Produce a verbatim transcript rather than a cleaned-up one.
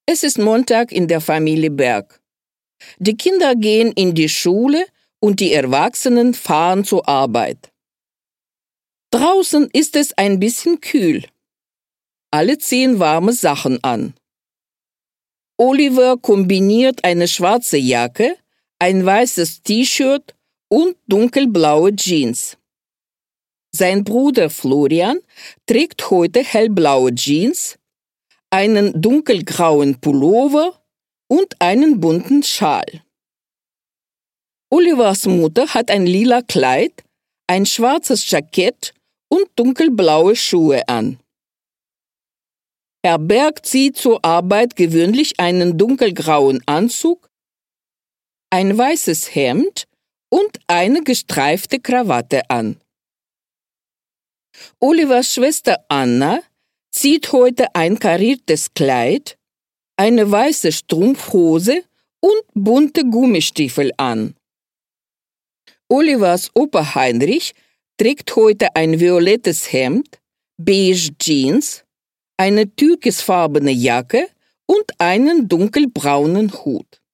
Es ist Montag in der Familie Berg. Die Kinder gehen in die Schule und die Erwachsenen fahren zur Arbeit. Draußen ist es ein bisschen kühl. Alle ziehen warme Sachen an. Oliver kombiniert eine schwarze Jacke, ein weißes T-Shirt und dunkelblaue Jeans. Sein Bruder Florian trägt heute hellblaue Jeans, einen dunkelgrauen Pullover und einen bunten Schal. Olivers Mutter hat ein lila Kleid, ein schwarzes Jackett und dunkelblaue Schuhe an. Herr Berg zieht zur Arbeit gewöhnlich einen dunkelgrauen Anzug, ein weißes Hemd und eine gestreifte Krawatte an. Olivers Schwester Anna zieht heute ein kariertes Kleid, eine weiße Strumpfhose und bunte Gummistiefel an. Olivers Opa Heinrich trägt heute ein violettes Hemd, beige Jeans, eine türkisfarbene Jacke und einen dunkelbraunen Hut.